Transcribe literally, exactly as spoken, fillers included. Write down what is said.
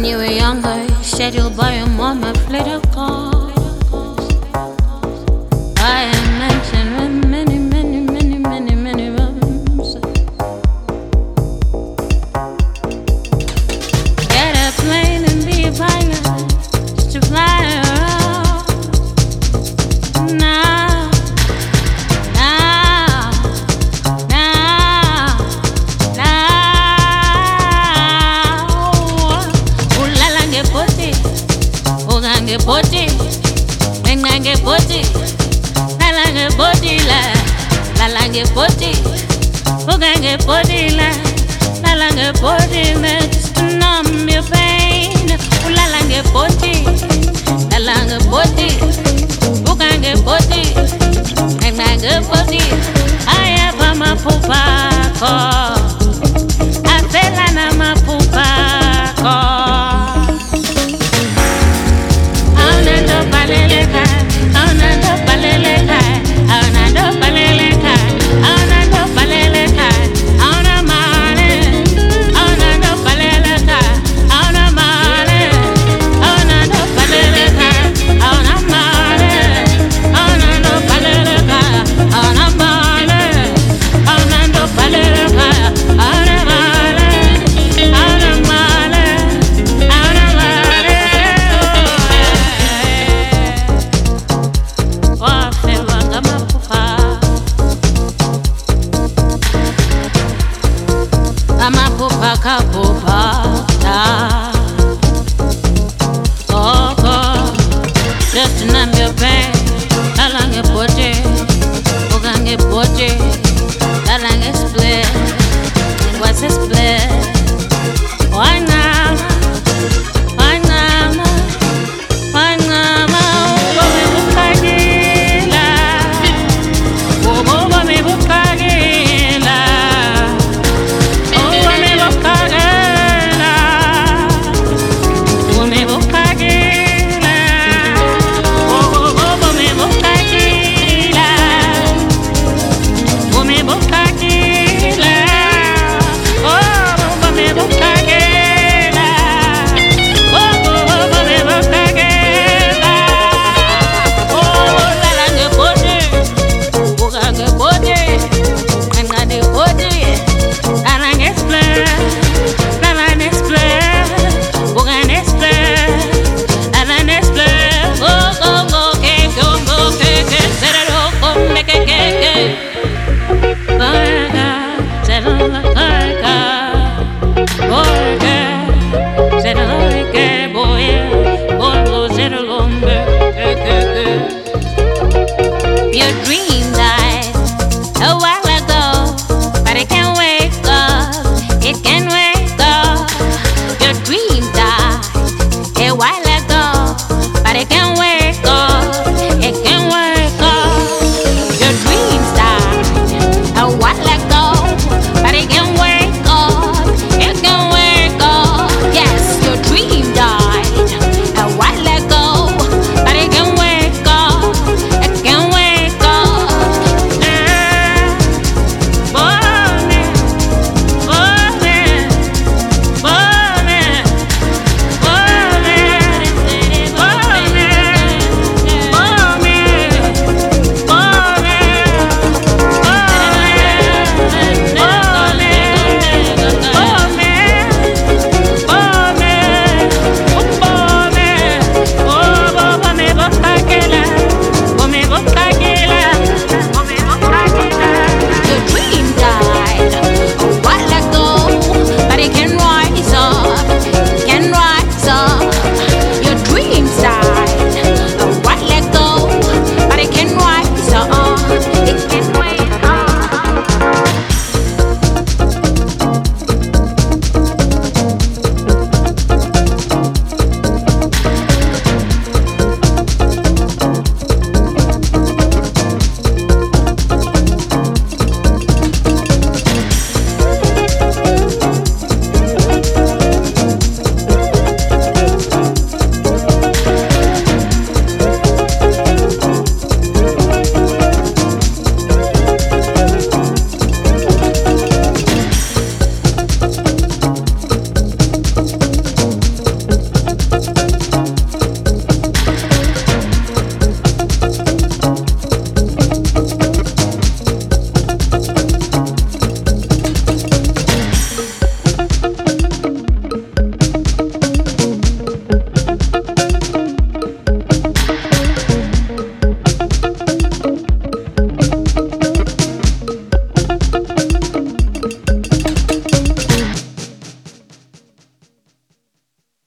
When you were younger, you said you'll buy your mom a fleet of cars. I am mentioned many, many, many, many, many rooms. Get a plane and be a pilot just to fly around. Now, now, now, now. Ooh la la, get putty. Ooh, gonna get putty. When I get putty. La la get putty la. La la get putty. Ooh, gonna get putty la. La la get putty la. Just to numb your pain. Ooh la la get putty. La la get putty. Ooh, gonna get putty. When I get putty. I have a mapupa ko. I feel like I'm a pupa ko. Aunando paleleka, aunando paleleka, aunando paleleka, aunando paleleka, auna male, aunando paleleka, auna male, aunando paleleka, auna male, aunando paleleka, auna male, aunando paleleka, auna male, auna male, auna male. Wafewa kama pupa, kama pupa kapupa,